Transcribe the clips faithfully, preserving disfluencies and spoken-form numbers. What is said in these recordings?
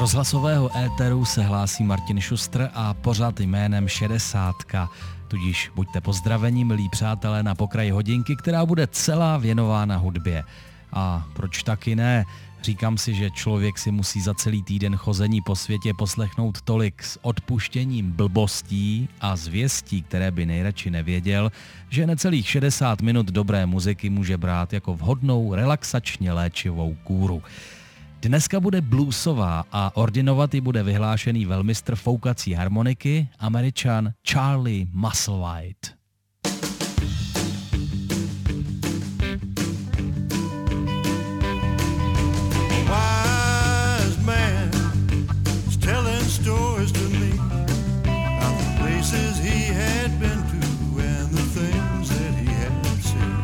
rozhlasového éteru se hlásí Martin Šustr a pořad jménem šedesátka. Tudíž buďte pozdraveni, milí přátelé, na pokraji hodinky, která bude celá věnována hudbě. A proč taky ne? Říkám si, že člověk si musí za celý týden chození po světě poslechnout tolik s odpuštěním blbostí a zvěstí, které by nejradši nevěděl, že necelých šedesát minut dobré muziky může brát jako vhodnou relaxačně léčivou kůru. Dneska bude bluesová a ordinovat ji bude vyhlášený velmistr foukací harmoniky, Američan Charlie Musselwhite. Wise man was telling stories to me about the places he had been to and the things that he had seen.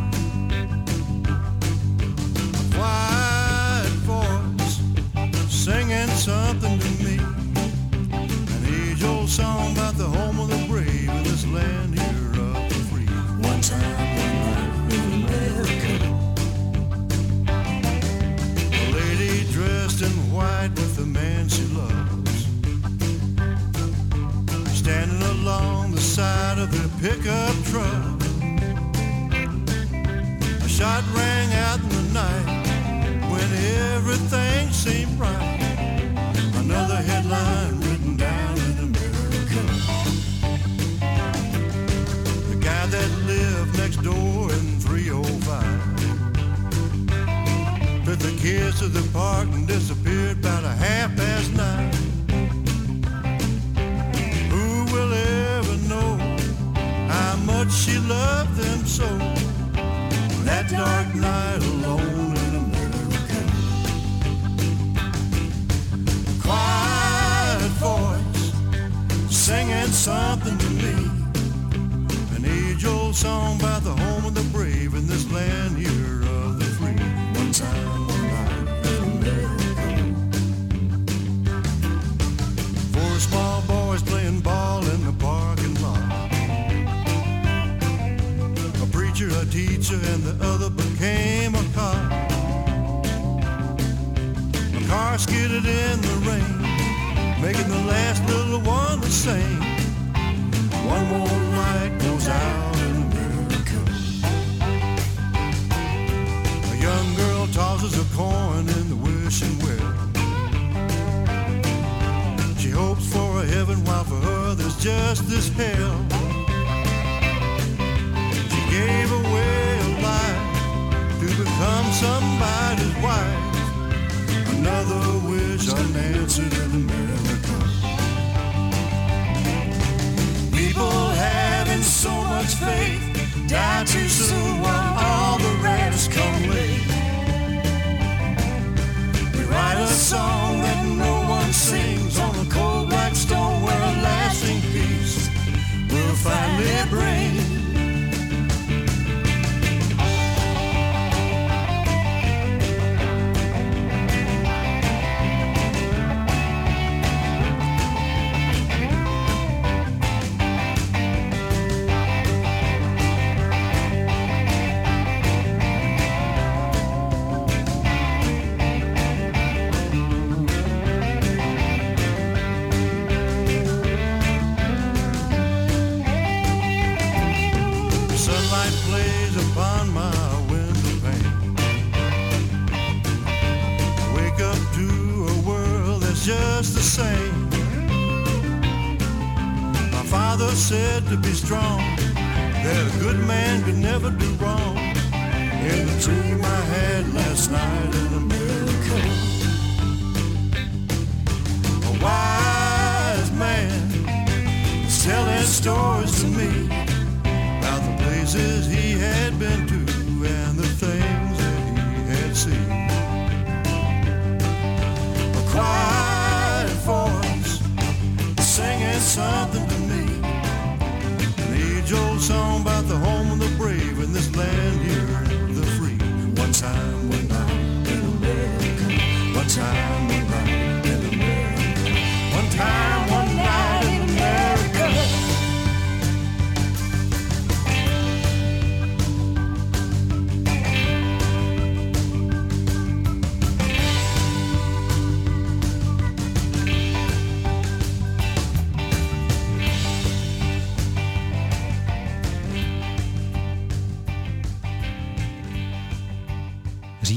Quiet voice singing something to me, an age-old song about the home of the brave in this land here of the free. One time, one night in America, a lady dressed in white with the man she loves, standing along the side of the pickup truck. A shot rang out in the night when everything seemed right. Another headline written down in America. The guy that lived next door in three oh five took the kids to the park and disappeared about a half past nine. Who will ever know how much she loved them so? That dark night alone in America. Quiet voice singing something to me, an age-old song about the home of the brave in this land here of the free. One time, one night in America. Four small boys playing ball in the parking lot. A preacher, a teacher, and the other became a cop. A car skidded in the rain, making the last little one to sing. One more light goes out in America. A young girl tosses a coin in the wishing well. She hopes for a heaven while for her there's just this hell. She gave away a life to become somebody's wife. Another wish unanswered in America. People having so much faith die too soon while all the rest come late. We write a song that no one sings on the cold black stone where a lasting peace will finally bring. Just the same. My father said to be strong, that a good man could never do wrong. In the dream I had last night in America, a wise man was telling stories to me about the places he had been to and the things that he had seen. A quiet voice singing something to me, an age-old song about the home of the brave in this land here of the free. One time, one night in America. One time, one night in America. One time, one night in America.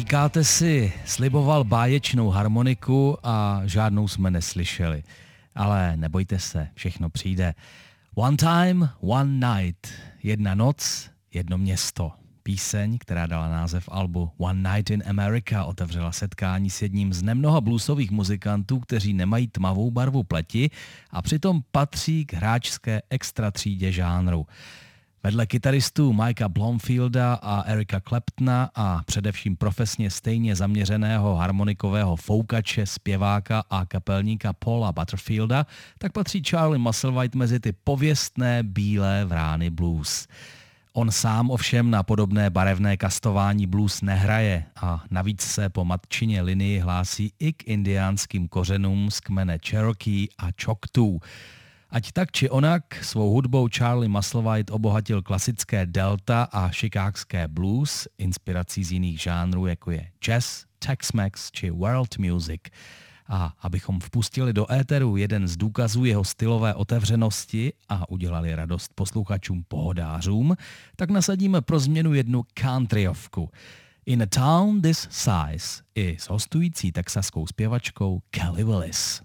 Říkáte si, sliboval báječnou harmoniku a žádnou jsme neslyšeli. Ale nebojte se, všechno přijde. One time, one night. Jedna noc, jedno město. Píseň, která dala název albu One Night in America, otevřela setkání s jedním z nemnoha bluesových muzikantů, kteří nemají tmavou barvu pleti a přitom patří k hráčské extra třídě žánru. Vedle kytaristů Mikea Blomfielda a Erika Claptona a především profesně stejně zaměřeného harmonikového foukače, zpěváka a kapelníka Paula Butterfielda, tak patří Charlie Musselwhite mezi ty pověstné bílé vrány blues. On sám ovšem na podobné barevné kastování blues nehraje a navíc se po matčině linii hlásí i k indiánským kořenům z kmene Cherokee a Choctaw. Ať tak či onak, svou hudbou Charlie Musselwhite obohatil klasické delta a chicagské blues, inspirací z jiných žánrů, jako je jazz, Tex-Mex či world music. A abychom vpustili do éteru jeden z důkazů jeho stylové otevřenosti a udělali radost posluchačům pohodářům, tak nasadíme pro změnu jednu countryovku. In a Town This Size i s hostující texaskou zpěvačkou Kelly Willis.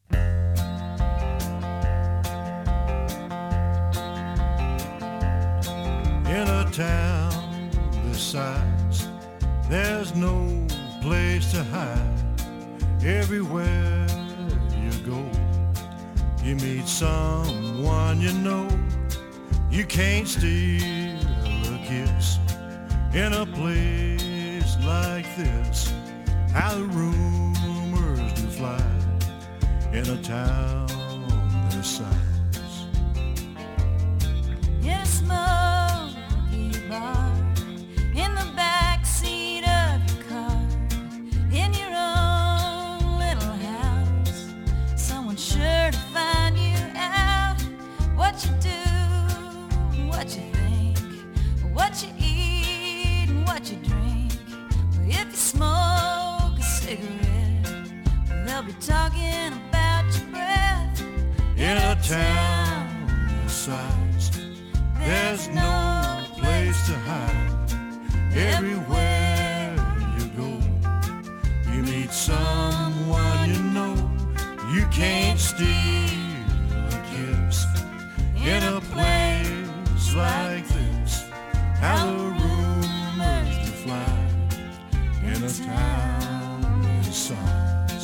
In a town this size, there's no place to hide. Everywhere you go, you meet someone you know. You can't steal a kiss in a place like this. How the rumors do fly in a town this size. In a smoky bar, in the back seat of your car, in your own little house, someone's sure to find you out. What you do, what you think, what you eat and what you drink. If you smoke a cigarette, they'll be talking about your breath. In a town this size, there's no place to hide. Everywhere you go, you meet someone you know. You can't steal a kiss in a place like this. How the rumors do fly in a town this size.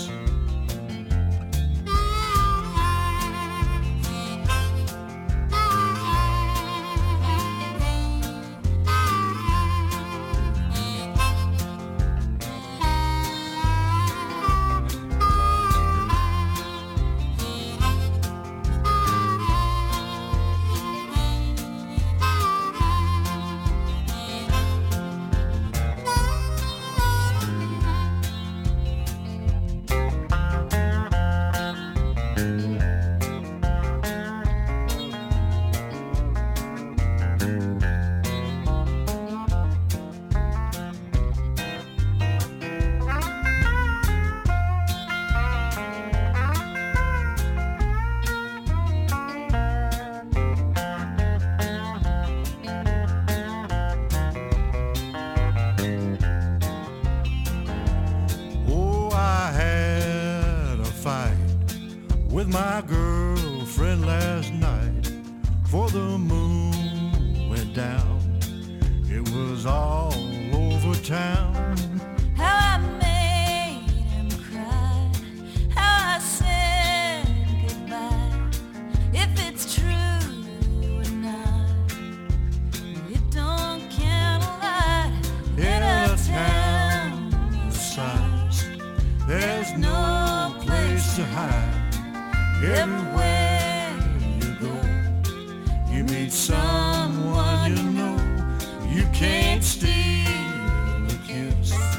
My girlfriend last night, for the moon went down. It was all over town. How I made him cry, how I said goodbye. If it's true or not, it don't count a lot. In a town the size, there's no place to hide. Everywhere you go, you meet someone you know. You can't steal a kiss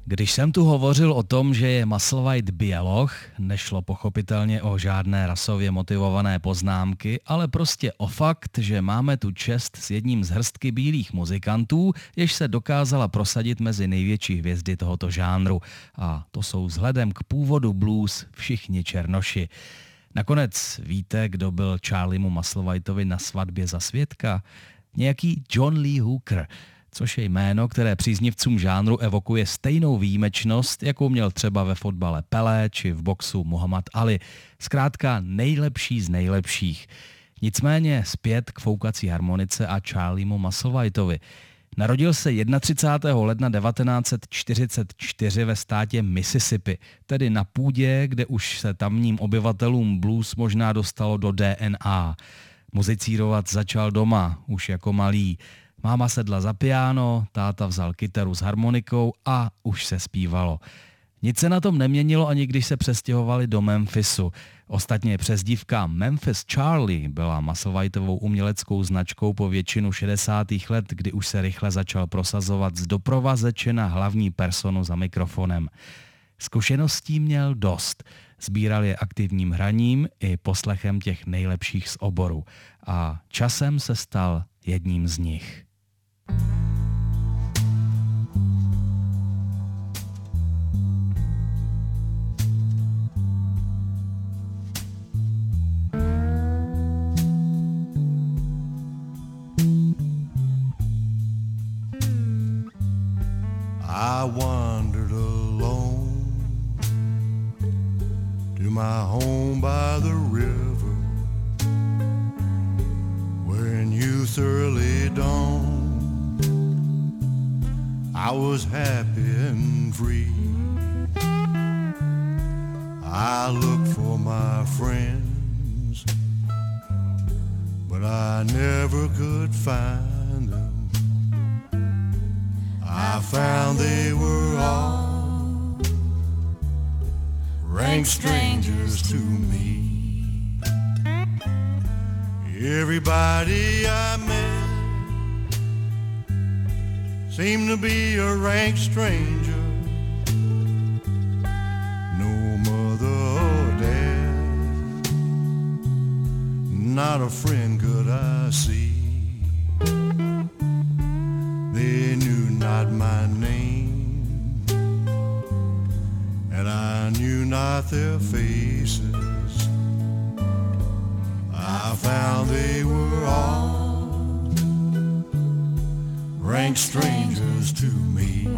Když jsem tu hovořil o tom, že je Musselwhite běloch, nešlo pochopitelně o žádné rasově motivované poznámky, ale prostě o fakt, že máme tu čest s jedním z hrstky bílých muzikantů, jež se dokázala prosadit mezi největší hvězdy tohoto žánru. A to jsou vzhledem k původu blues všichni černoši. Nakonec víte, kdo byl Charliemu Musselwhitovi na svatbě za svědka? Nějaký John Lee Hooker, což je jméno, které příznivcům žánru evokuje stejnou výjimečnost, jakou měl třeba ve fotbale Pelé či v boxu Muhammad Ali. Zkrátka nejlepší z nejlepších. Nicméně zpět k foukací harmonice a Charliemu Musselwhitovi. Narodil se třicátého prvního ledna devatenáct set čtyřicet čtyři ve státě Mississippi, tedy na půdě, kde už se tamním obyvatelům blues možná dostalo do D N A. Muzicírovat začal doma, už jako malý. Máma sedla za piano, táta vzal kytaru s harmonikou a už se zpívalo. Nic se na tom neměnilo, ani když se přestěhovali do Memphisu. Ostatně přezdívka Memphis Charlie byla Musselwhitovou uměleckou značkou po většinu šedesátých let, kdy už se rychle začal prosazovat z doprovazeče na hlavní personu za mikrofonem. Zkušeností měl dost. Sbíral je aktivním hraním i poslechem těch nejlepších z oboru. A časem se stal jedním z nich. I wandered alone to my home by the river, where in youth early dawn I was happy and free. I looked for my friends, but I never could find them. I found they were all rank strangers to me. Everybody I met seemed to be a rank stranger. No mother or dad, not a friend could I see. They knew not my name, and I knew not their faces. I found they were all rank strangers to me.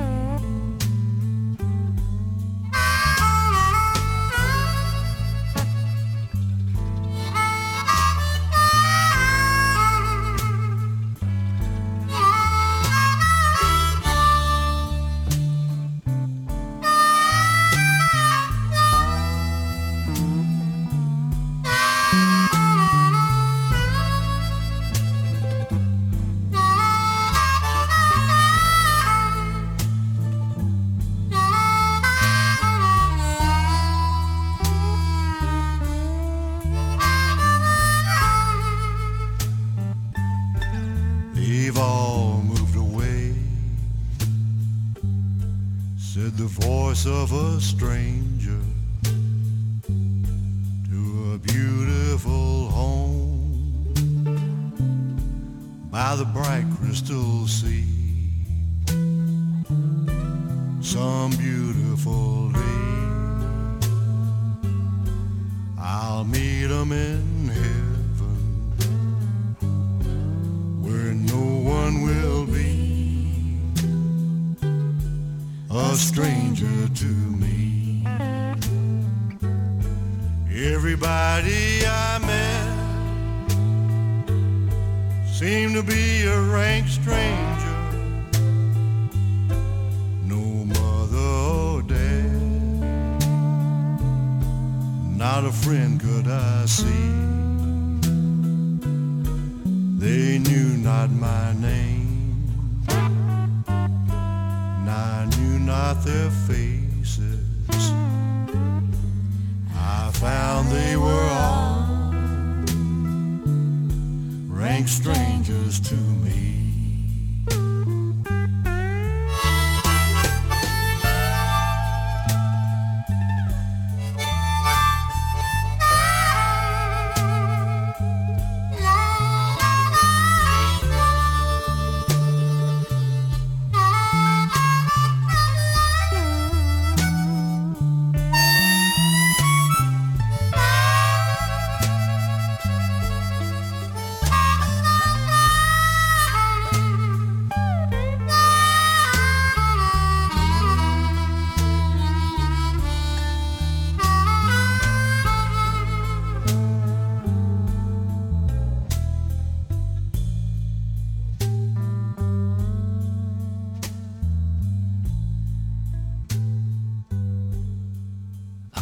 Of a stranger to a beautiful home by the bright crystal sea. Some beautiful day I'll meet 'em in heaven, where no one will be a stranger to me. Everybody I met seemed to be a rank stranger. No mother or dad, not a friend could I see. They knew not my name, I knew not their faces. I found they were all rank strangers to me.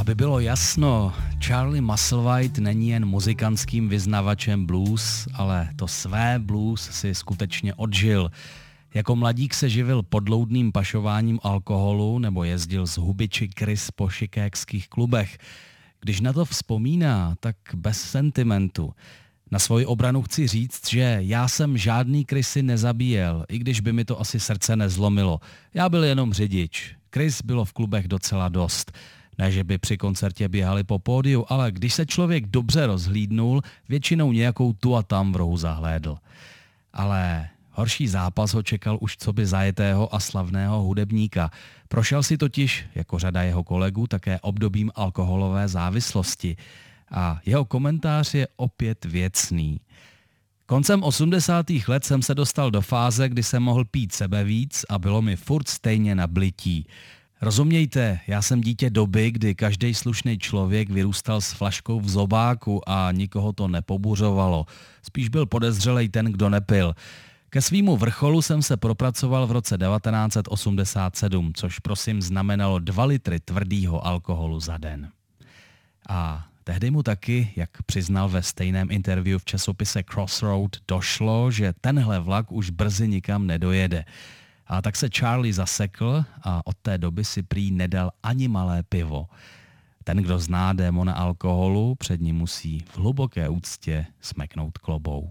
Aby bylo jasno, Charlie Musselwhite není jen muzikantským vyznavačem blues, ale to své blues si skutečně odžil. Jako mladík se živil podloudným pašováním alkoholu nebo jezdil s hubiči Chris po chicagských klubech. Když na to vzpomíná, tak bez sentimentu. Na svoji obranu chci říct, že já jsem žádný Chrisy nezabíjel, i když by mi to asi srdce nezlomilo. Já byl jenom řidič. Chris bylo v klubech docela dost. Ne, že by při koncertě běhali po pódiu, ale když se člověk dobře rozhlídnul, většinou nějakou tu a tam v rohu zahlédl. Ale horší zápas ho čekal už coby zajetého a slavného hudebníka. Prošel si totiž, jako řada jeho kolegů, také obdobím alkoholové závislosti. A jeho komentář je opět věcný. Koncem osmdesátých let jsem se dostal do fáze, kdy jsem mohl pít sebe víc a bylo mi furt stejně na blití. Rozumějte, já jsem dítě doby, kdy každý slušný člověk vyrůstal s flaškou v zobáku a nikoho to nepobuřovalo. Spíš byl podezřelej ten, kdo nepil. Ke svýmu vrcholu jsem se propracoval v roce devatenáct set osmdesát sedm, což prosím znamenalo dva litry tvrdýho alkoholu za den. A tehdy mu taky, jak přiznal ve stejném interview v časopise Crossroad, došlo, že tenhle vlak už brzy nikam nedojede. A tak se Charlie zasekl a od té doby si prý nedal ani malé pivo. Ten, kdo zná démona alkoholu, před ním musí v hluboké úctě smeknout klobouk.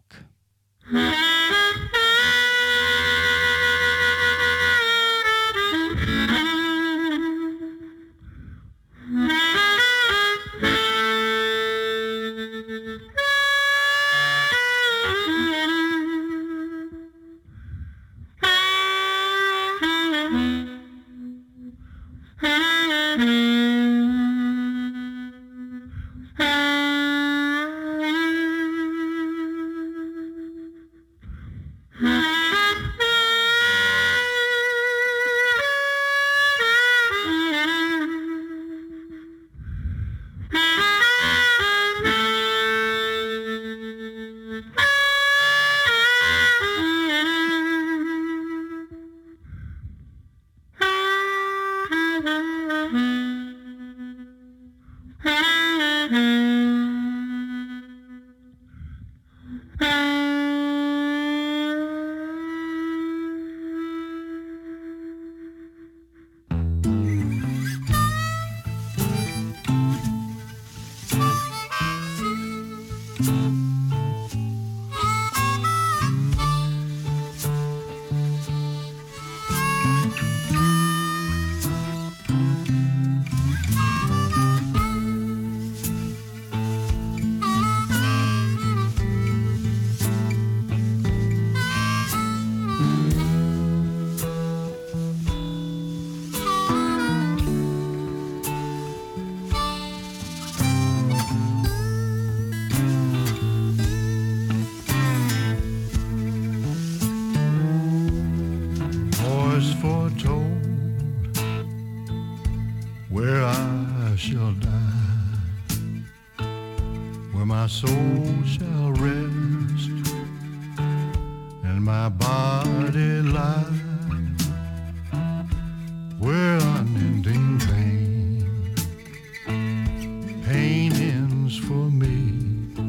My soul shall rest and my body lie where unending pain, pain ends for me,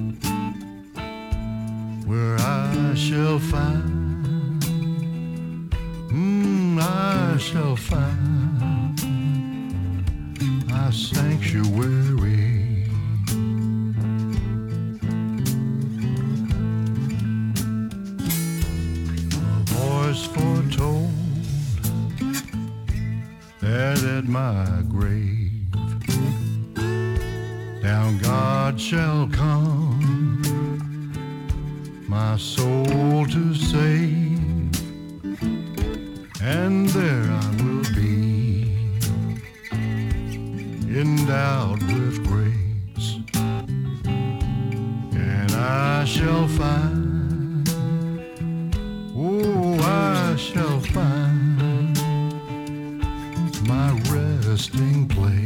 where I shall find, mm, I shall find my sanctuary. Foretold that at my grave down God shall come, my soul to save, and there I will be endowed with grace, and I shall find, oh, I shall find my resting place.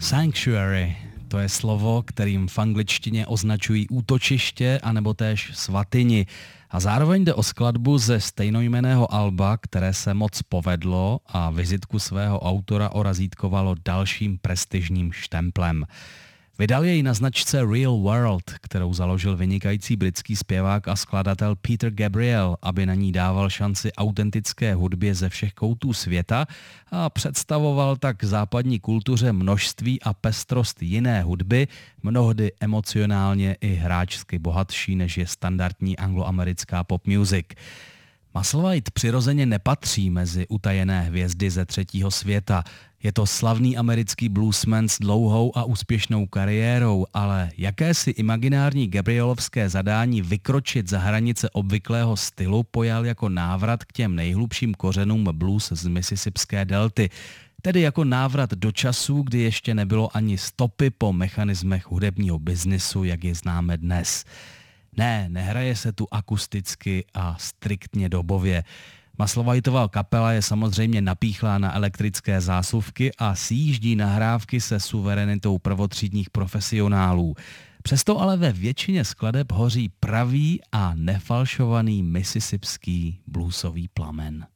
Sanctuary, to je slovo, kterým v angličtině označují útočiště anebo též svatyni. A zároveň jde o skladbu ze stejnojmenného alba, které se moc povedlo a vizitku svého autora orazítkovalo dalším prestižním štemplem. Vydal jej na značce Real World, kterou založil vynikající britský zpěvák a skladatel Peter Gabriel, aby na ní dával šanci autentické hudbě ze všech koutů světa a představoval tak západní kultuře množství a pestrost jiné hudby, mnohdy emocionálně i hráčsky bohatší, než je standardní angloamerická pop music. Muscle White přirozeně nepatří mezi utajené hvězdy ze třetího světa. Je to slavný americký bluesman s dlouhou a úspěšnou kariérou, ale jakési imaginární Gabrielovské zadání vykročit za hranice obvyklého stylu pojal jako návrat k těm nejhlubším kořenům blues z Mississippské delty. Tedy jako návrat do časů, kdy ještě nebylo ani stopy po mechanismech hudebního biznisu, jak je známe dnes. Ne, nehraje se tu akusticky a striktně dobově. Muscle Whiteova kapela je samozřejmě napíchlá na elektrické zásuvky a sjíždí nahrávky se suverenitou prvotřídních profesionálů. Přesto ale ve většině skladeb hoří pravý a nefalšovaný mississippský bluesový plamen.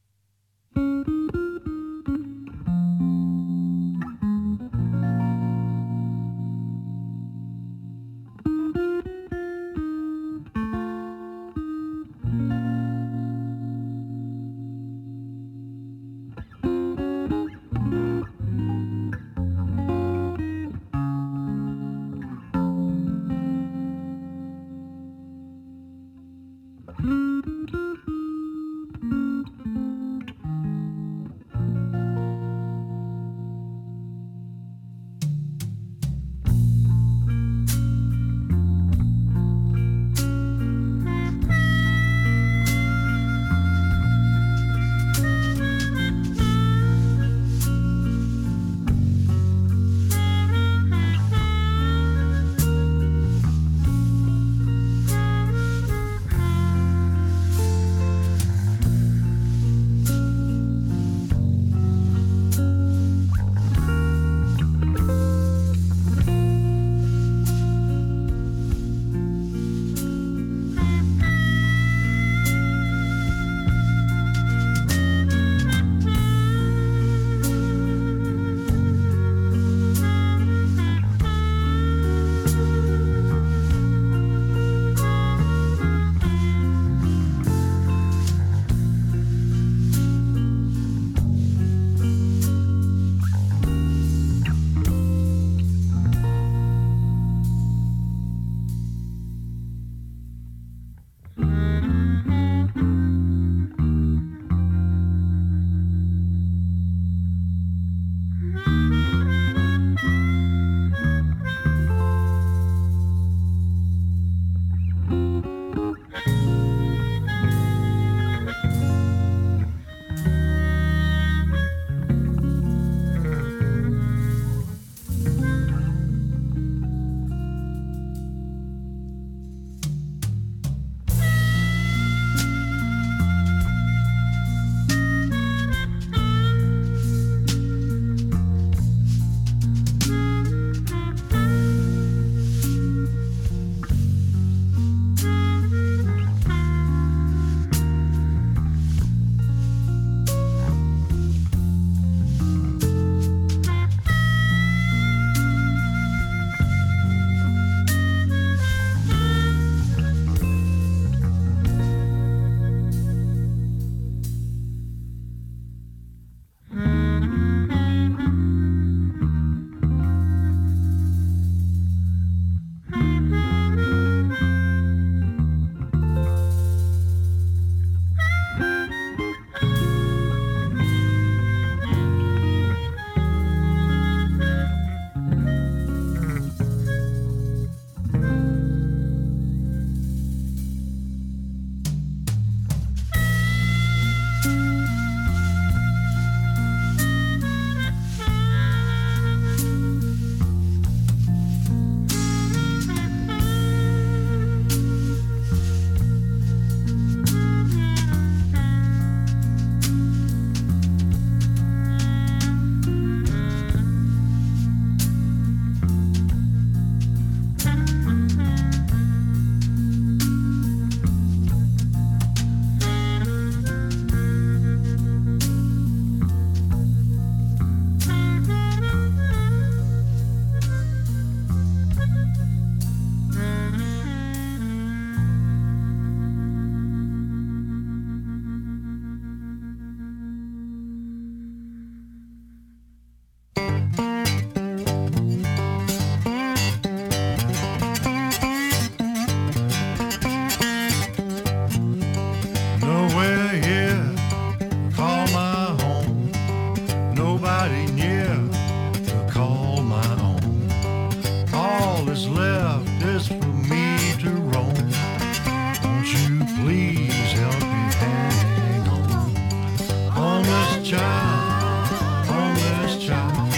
child, homeless child.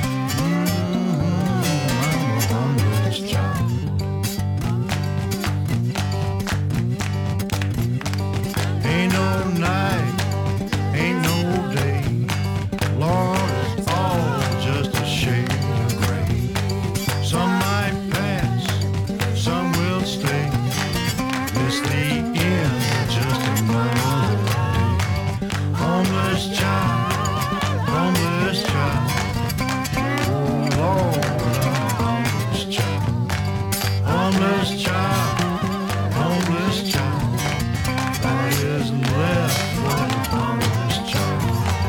Mm, I'm a homeless child. Ain't no night, ain't no day. Lord, it's all just a shade of gray. Some might pass, some will stay. It's the end, just another day. Homeless child, homeless child. Oh Lord, I'm a homeless child. Homeless child, homeless child. What is left for the homeless child?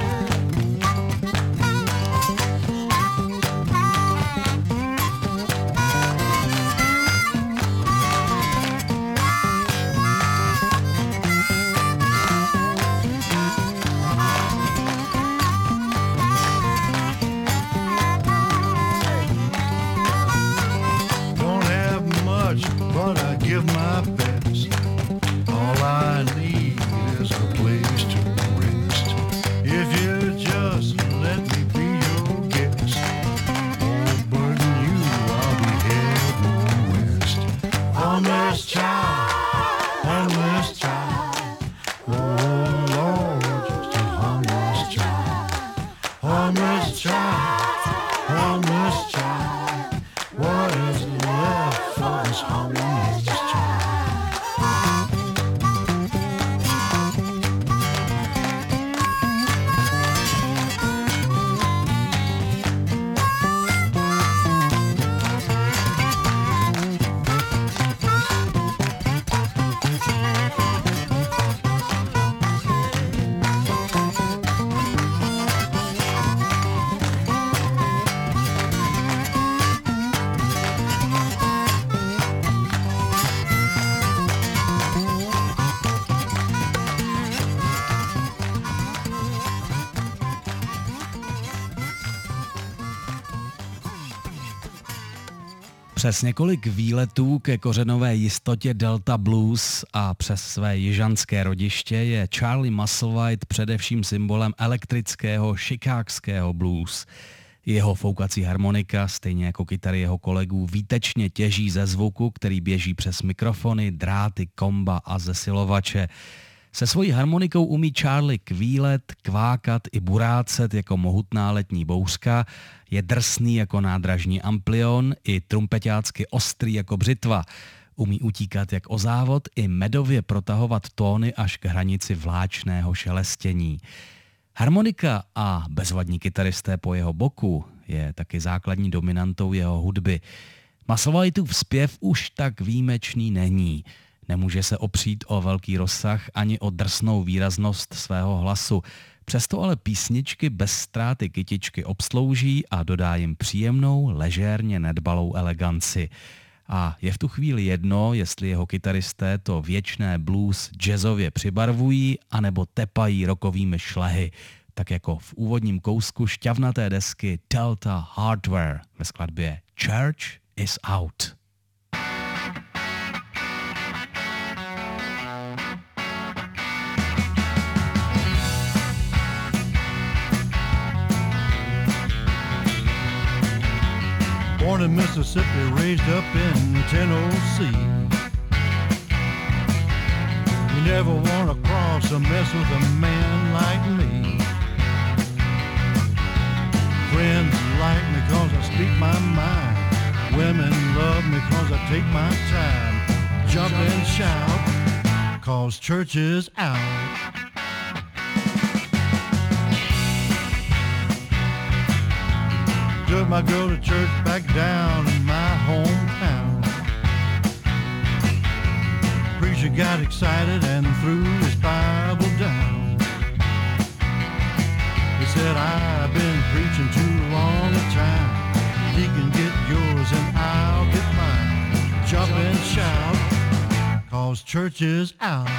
Don't have much, but I give my best. All I need is a place to rest. If you just let me be your guest, won't burden you, I'll be heading west. Homeless child, homeless child. Oh Lord, just a homeless child. Homeless child, homeless child. What is left for this homeless child? Přes několik výletů ke kořenové jistotě Delta Blues a přes své jižanské rodiště je Charlie Musselwhite především symbolem elektrického chicagského blues. Jeho foukací harmonika, stejně jako kytary jeho kolegů, výtečně těží ze zvuku, který běží přes mikrofony, dráty, komba a zesilovače. Se svojí harmonikou umí Charlie kvílet, kvákat i burácet jako mohutná letní bouřka, je drsný jako nádražní amplion i trumpeťácky ostrý jako břitva. Umí utíkat jak o závod i medově protahovat tóny až k hranici vláčného šelestění. Harmonika a bezvadní kytaristé po jeho boku je taky základní dominantou jeho hudby. Musselwhiteův zpěv už tak výjimečný není. Nemůže se opřít o velký rozsah ani o drsnou výraznost svého hlasu. Přesto ale písničky bez ztráty kytičky obslouží a dodá jim příjemnou, ležérně nedbalou eleganci. A je v tu chvíli jedno, jestli jeho kytaristé to věčné blues jazzově přibarvují anebo tepají rockovými šlehy, tak jako v úvodním kousku šťavnaté desky Delta Hardware ve skladbě Church is Out. Born in Mississippi, raised up in Tennessee. You never wanna cross or mess with a man like me. Friends like me cause I speak my mind. Women love me cause I take my time. Jump and shout cause church is out. Took my girl to church back down in my hometown. Preacher got excited and threw his Bible down. He said, I've been preaching too long a time. He can get yours and I'll get mine. Jump and shout, cause church is out.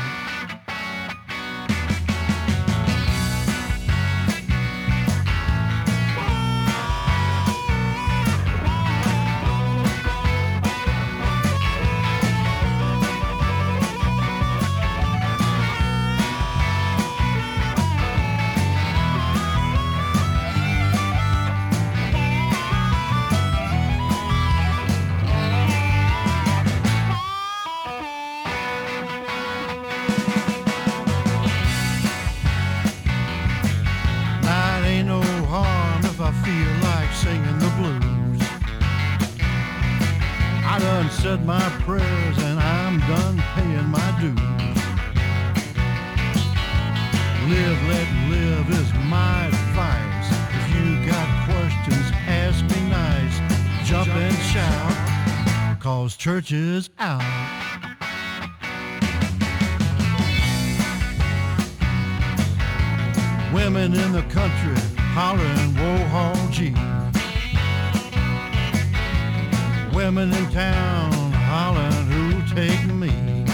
said my prayers and I'm done paying my dues. Live, let live is my advice. If you got questions, ask me nice. Jump and shout, cause church is out. Women in the country hollering, whoa, haw, gee. Women in town hollering, who'll take me?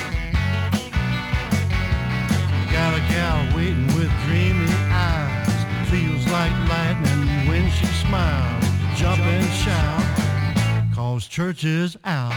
Got a gal waiting with dreamy eyes, feels like lightning when she smiles. Jump and shout, cause church is out.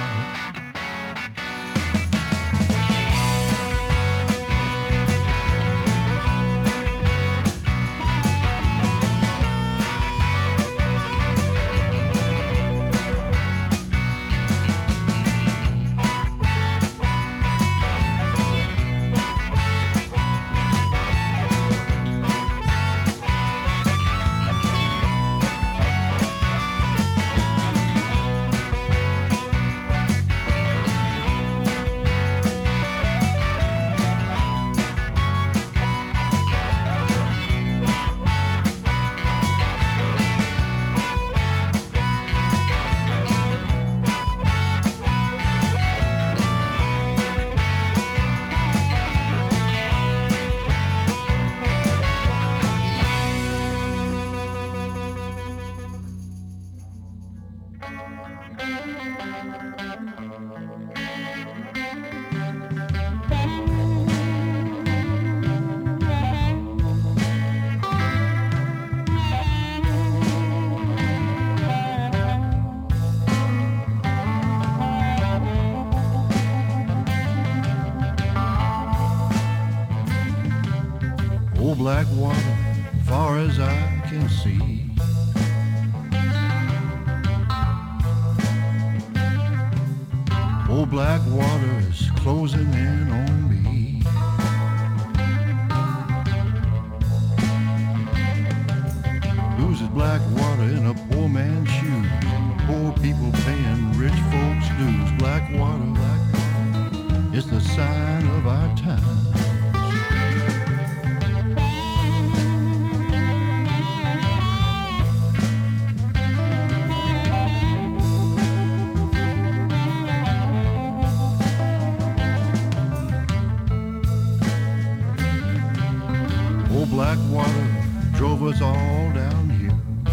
Black water, far as I can see. Old black water is closing in on me. Blues is black water in a poor man's shoes. Poor people paying rich folks' dues. Black water, black water, it's the sign of our time. Black water drove us all down here.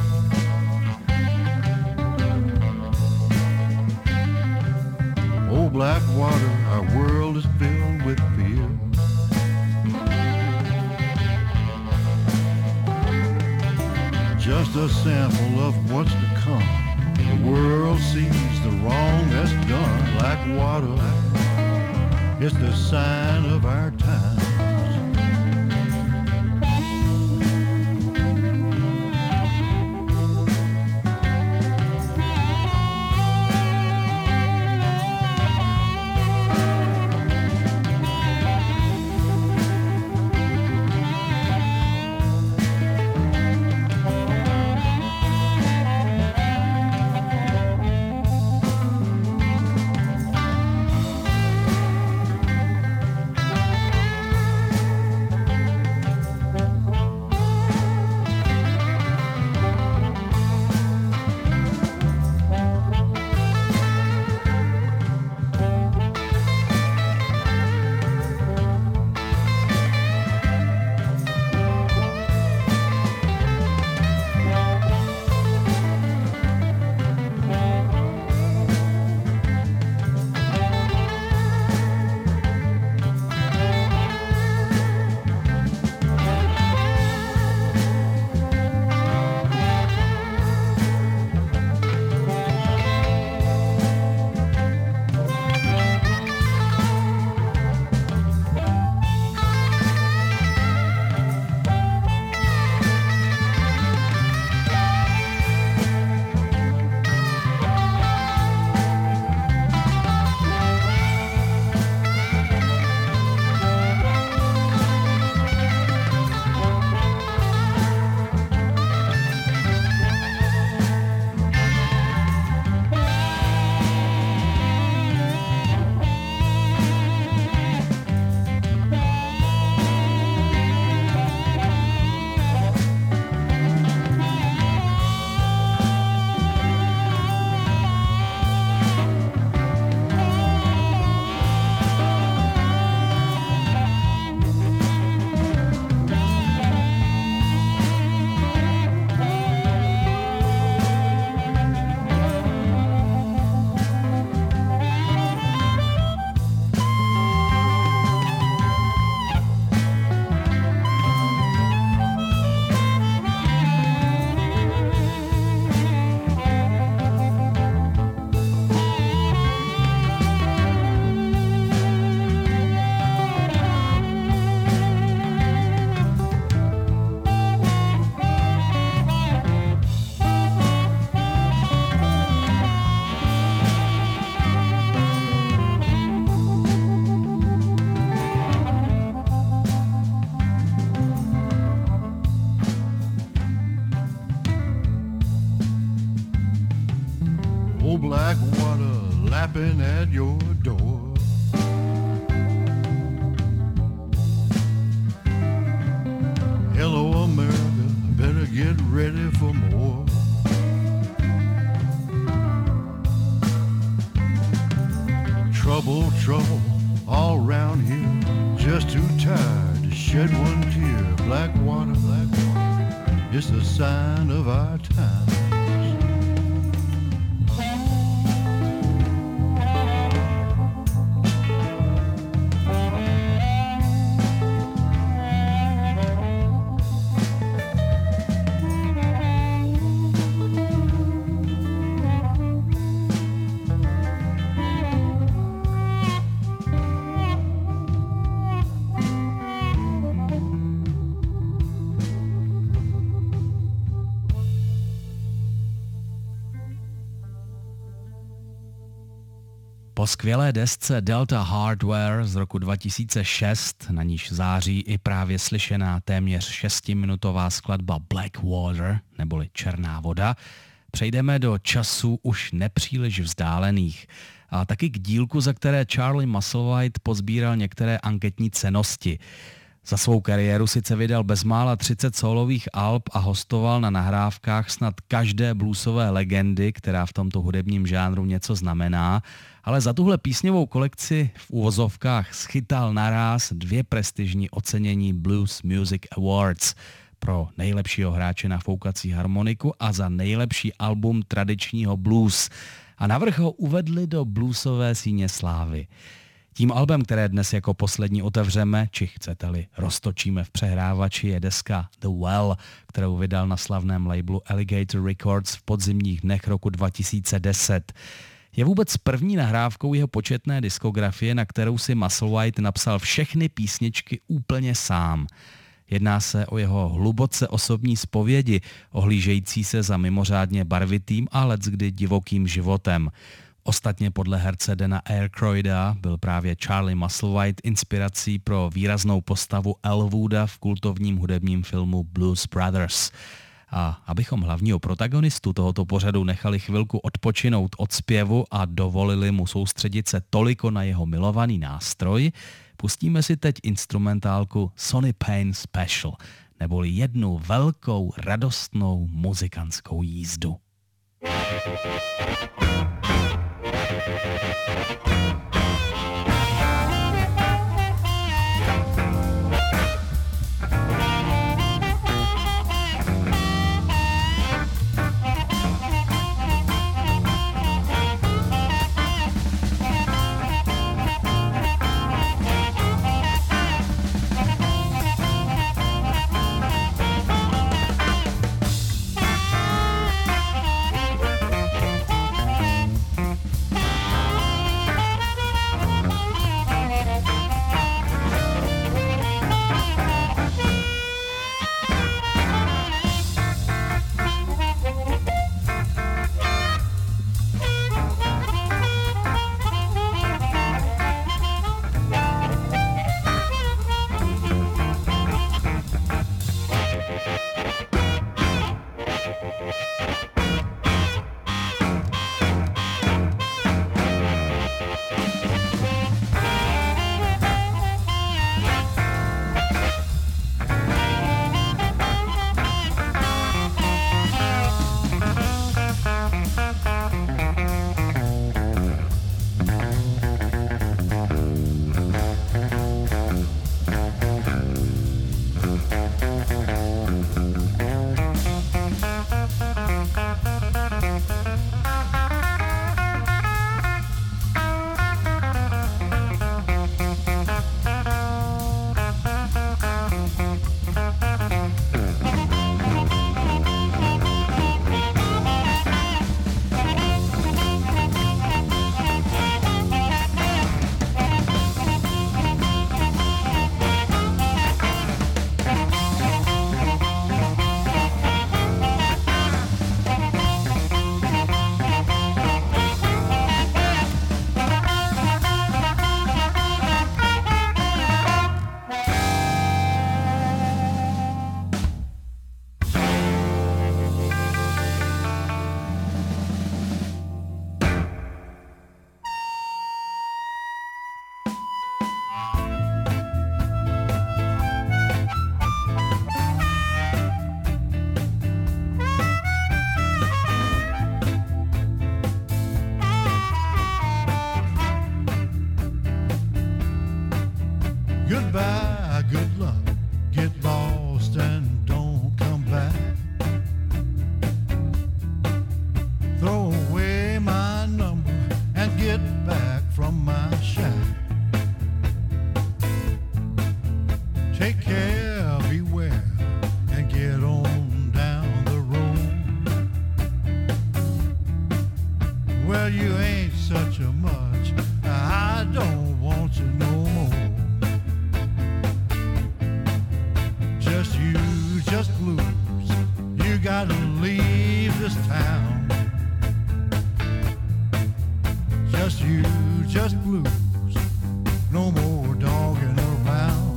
Oh, black water, our world is filled with fear. Just a sample of what's to come. The world sees the wrong that's done. Black water, it's the sign of our time. black water lapping at your door. Hello, America, better get ready for more. Trouble, trouble, all round here, just too tired to shed one tear. Black water, black water, it's a sign of our times. Po skvělé desce Delta Hardware z roku dva tisíce šest, na níž září i právě slyšená téměř šestiminutová skladba Blackwater, neboli Černá voda, přejdeme do časů už nepříliš vzdálených. A taky k dílku, za které Charlie Musselwhite pozbíral některé anketní cennosti. Za svou kariéru sice vydal bezmála třicet sólových alb a hostoval na nahrávkách snad každé bluesové legendy, která v tomto hudebním žánru něco znamená, ale za tuhle písňovou kolekci v uvozovkách schytal naráz dvě prestižní ocenění Blues Music Awards pro nejlepšího hráče na foukací harmoniku a za nejlepší album tradičního blues. A navrch ho uvedli do bluesové síně slávy. Tím albem, které dnes jako poslední otevřeme, či chcete-li roztočíme v přehrávači, je deska The Well, kterou vydal na slavném labelu Alligator Records v podzimních dnech roku dva tisíce deset. Je vůbec první nahrávkou jeho početné diskografie, na kterou si Musselwhite napsal všechny písničky úplně sám. Jedná se o jeho hluboce osobní zpovědi, ohlížející se za mimořádně barvitým a leckdy divokým životem. Ostatně podle herce Dana Aykroyda byl právě Charlie Musselwhite inspirací pro výraznou postavu Elwooda v kultovním hudebním filmu Blues Brothers. A abychom hlavního protagonistu tohoto pořadu nechali chvilku odpočinout od zpěvu a dovolili mu soustředit se toliko na jeho milovaný nástroj, pustíme si teď instrumentálku Sonny Payne Special, neboli jednu velkou radostnou muzikantskou jízdu. Just you, just blues. You gotta leave this town. Just you, just blues. No more dogging around.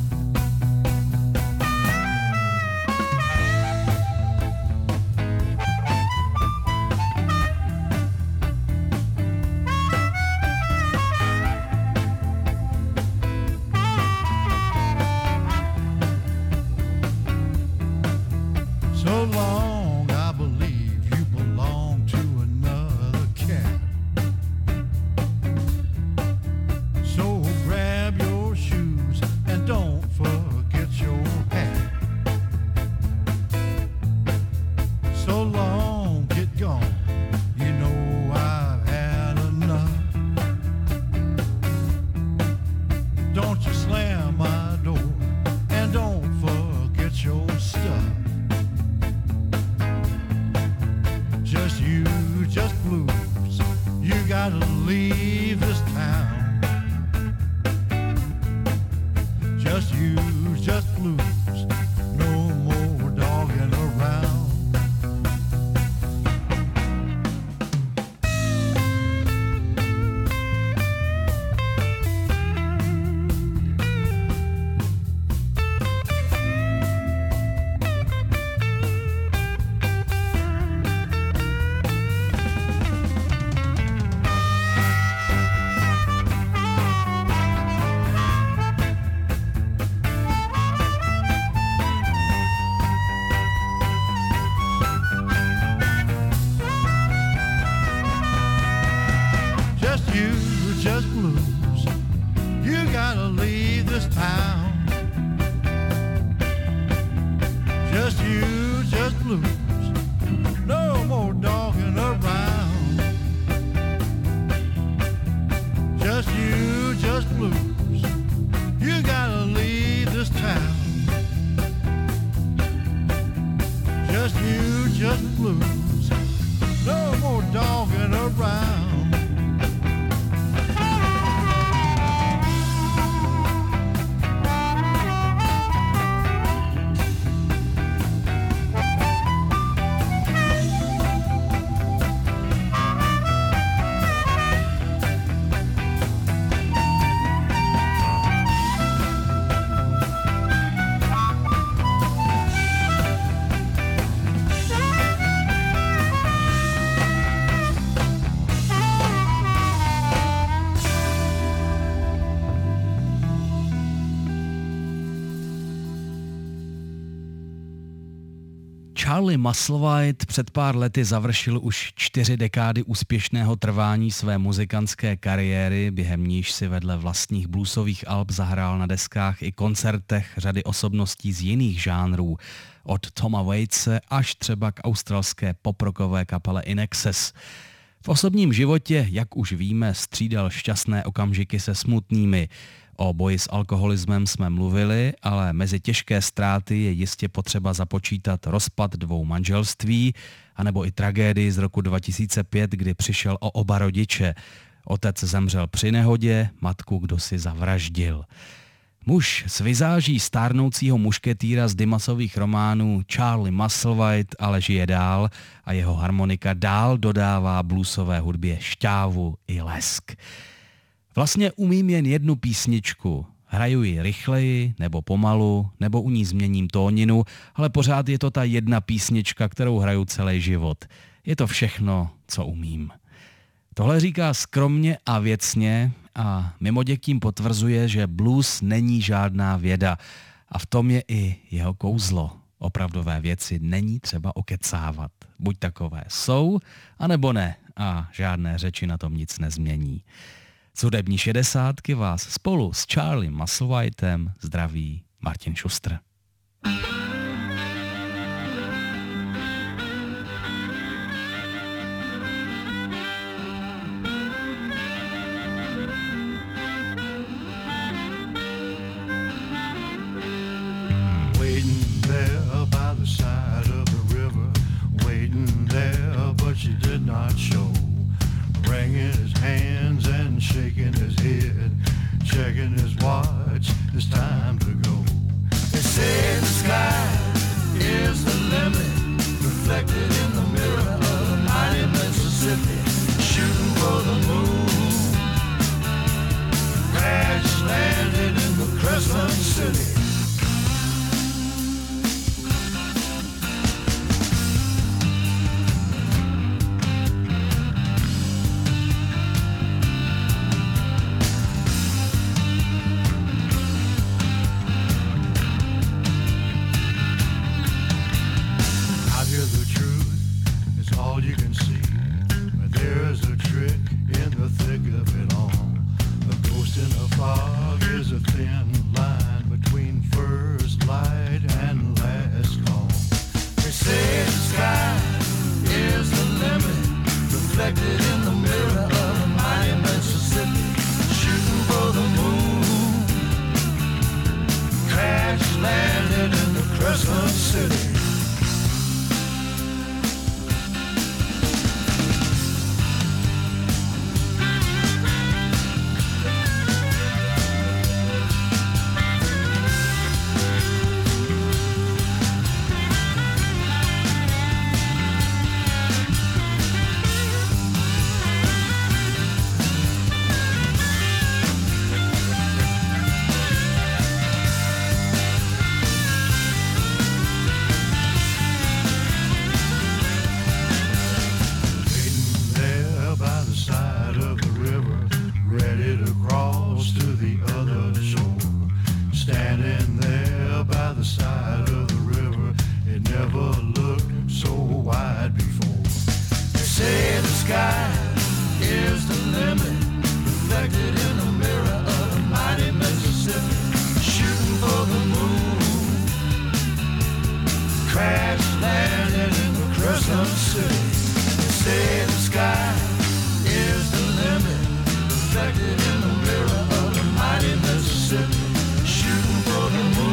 So long I believe you belong to another cat. So grab your shoes and don't forget your hat. So long, get gone. You know I've had enough. Don't you slam my door and don't forget your stuff. Just you, just blues. You gotta leave this town. Just you, just blues. No more dogging around. Just you, just blues. You gotta leave this town. Just you, just blues. No more dogging around. Just you, just blues. You gotta leave this town. Just you, just blues. No more dogging around. Charlie Musselwhite před pár lety završil už čtyři dekády úspěšného trvání své muzikantské kariéry, během níž si vedle vlastních bluesových alb zahrál na deskách i koncertech řady osobností z jiných žánrů, od Toma Waitse až třeba k australské poprockové kapele In Excess. V osobním životě, jak už víme, střídal šťastné okamžiky se smutnými. O boji s alkoholismem jsme mluvili, ale mezi těžké ztráty je jistě potřeba započítat rozpad dvou manželství, anebo i tragédii z roku dva tisíce pět, kdy přišel o oba rodiče. Otec zemřel při nehodě, matku kdosi zavraždil. Muž s vizáží stárnoucího mušketýra z Dimasových románů Charlie Musselwhite ale žije dál a jeho harmonika dál dodává bluesové hudbě šťávu i lesk. Vlastně umím jen jednu písničku. Hraju ji rychleji nebo pomalu, nebo u ní změním tóninu, ale pořád je to ta jedna písnička, kterou hraju celý život. Je to všechno, co umím. Tohle říká skromně a věcně a mimoděk tím potvrzuje, že blues není žádná věda a v tom je i jeho kouzlo. Opravdové věci není třeba okecávat. Buď takové jsou, anebo ne a žádné řeči na tom nic nezmění. Z hudební šedesátky vás spolu s Charlie Musselwhitem zdraví Martin Šustr. Waiting there by the side of the river, waiting there, but she did not show. Wringing his hands and shaking his head, checking his watch, it's time to go. They said the sky City.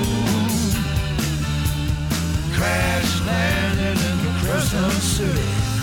City.